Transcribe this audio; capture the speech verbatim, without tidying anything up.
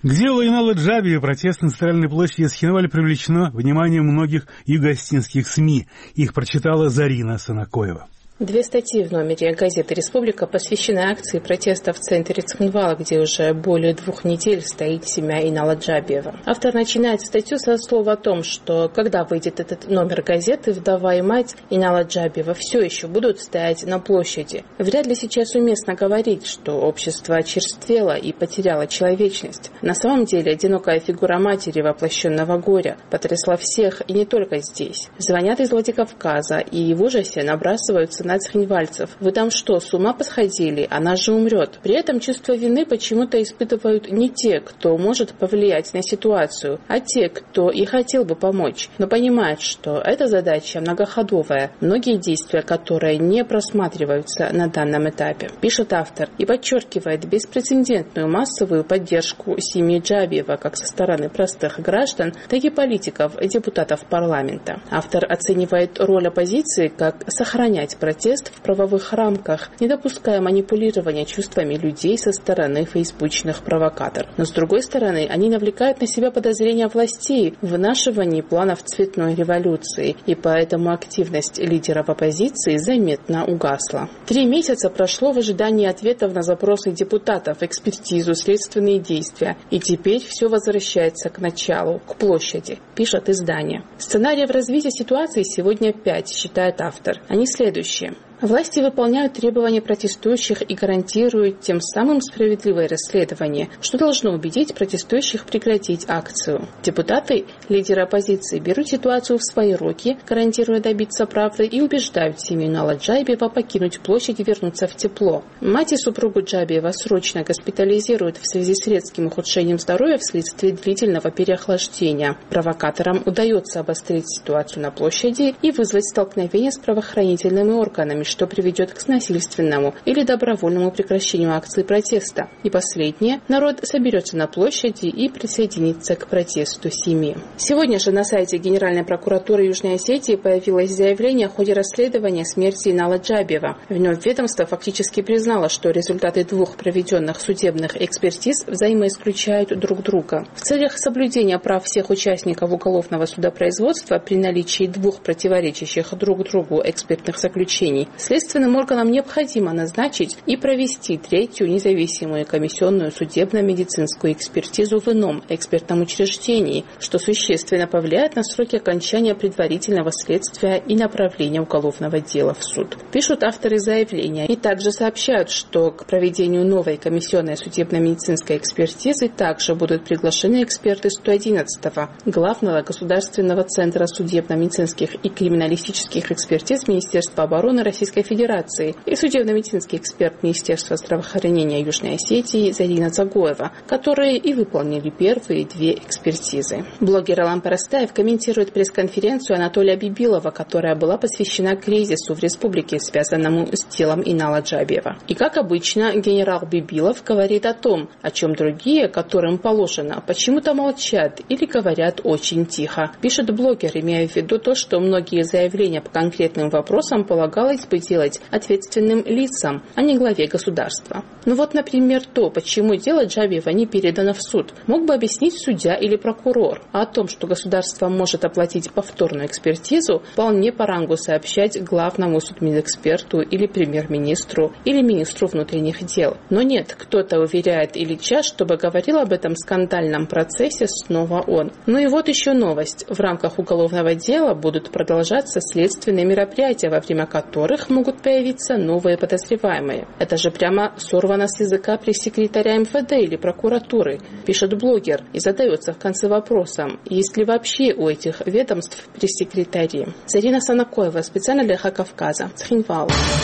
К делу Инала Джабиева протест на Центральной площади Цхинвале привлечено внимание многих югоостинских СМИ. Их прочитала Зарина Санакоева. Две статьи в номере газеты «Республика» посвящены акции протеста в центре Цхинвала, где уже более двух недель стоит семья Инала Джабиева. Автор начинает статью со слов о том, что когда выйдет этот номер газеты, вдова и мать Инала Джабиева все еще будут стоять на площади. Вряд ли сейчас уместно говорить, что общество очерствело и потеряло человечность. На самом деле, одинокая фигура матери воплощенного горя потрясла всех и не только здесь. Звонят из Владикавказа и в ужасе набрасываются на цхинвальцев. Вы там что, с ума посходили? Она же умрет. При этом чувство вины почему-то испытывают не те, кто может повлиять на ситуацию, а те, кто и хотел бы помочь, но понимают, что эта задача многоходовая, многие действия которые не просматриваются на данном этапе, пишет автор и подчеркивает беспрецедентную массовую поддержку семьи Джабиева как со стороны простых граждан, так и политиков, депутатов парламента. Автор оценивает роль оппозиции как сохранять протест в правовых рамках, не допуская манипулирования чувствами людей со стороны фейсбучных провокаторов. Но с другой стороны, они навлекают на себя подозрения властей в вынашивании планов цветной революции, и поэтому активность лидеров оппозиции заметно угасла. Три месяца прошло в ожидании ответов на запросы депутатов, экспертизу, следственные действия, и теперь все возвращается к началу, к площади, пишет издание. Сценариев развития ситуации сегодня пять, считает автор. Они следующие. Власти выполняют требования протестующих и гарантируют тем самым справедливое расследование, что должно убедить протестующих прекратить акцию. Депутаты, лидеры оппозиции, берут ситуацию в свои руки, гарантируя добиться правды, и убеждают семью Инала Джабиева покинуть площадь и вернуться в тепло. Мать и супругу Джабиева срочно госпитализируют в связи с резким ухудшением здоровья вследствие длительного переохлаждения. Провокаторам удается обострить ситуацию на площади и вызвать столкновение с правоохранительными органами, что приведет к насильственному или добровольному прекращению акции протеста. И последнее, народ соберется на площади и присоединится к протесту семьи. Сегодня же на сайте Генеральной прокуратуры Южной Осетии появилось заявление о ходе расследования смерти Инала Джабиева. В нем ведомство фактически признало, что результаты двух проведенных судебных экспертиз взаимоисключают друг друга. В целях соблюдения прав всех участников уголовного судопроизводства при наличии двух противоречащих друг другу экспертных заключений следственным органам необходимо назначить и провести третью независимую комиссионную судебно-медицинскую экспертизу в ином экспертном учреждении, что существенно повлияет на сроки окончания предварительного следствия и направления уголовного дела в суд. Пишут авторы заявления и также сообщают, что к проведению новой комиссионной судебно-медицинской экспертизы также будут приглашены эксперты сто одиннадцатого Главного государственного центра судебно-медицинских и криминалистических экспертиз Министерства обороны Российской Федерации и судебно-медицинский эксперт Министерства здравоохранения Южной Осетии Зарина Загоева, которые и выполнили первые две экспертизы. Блогер Алан Парастаев комментирует пресс-конференцию Анатолия Бибилова, которая была посвящена кризису в республике, связанному с делом Инала Джабиева. И, как обычно, генерал Бибилов говорит о том, о чем другие, которым положено, почему-то молчат или говорят очень тихо. Пишет блогер, имея в виду то, что многие заявления по конкретным вопросам полагалось бы делать ответственным лицам, а не главе государства. Ну вот, например, то, почему дело Джабиева не передано в суд, мог бы объяснить судья или прокурор. А о том, что государство может оплатить повторную экспертизу, вполне по рангу сообщать главному судмедэксперту или премьер-министру или министру внутренних дел. Но нет, кто-то уверяет Ильича, чтобы говорил об этом скандальном процессе снова он. Ну и вот еще новость. В рамках уголовного дела будут продолжаться следственные мероприятия, во время которых могут появиться новые подозреваемые. Это же прямо сорвано с языка пресс-секретаря эм вэ дэ или прокуратуры, пишет блогер и задается в конце вопросом, есть ли вообще у этих ведомств пресс-секретари. Зарина Санакоева, специально для Ха Кавказа, Цхинвал.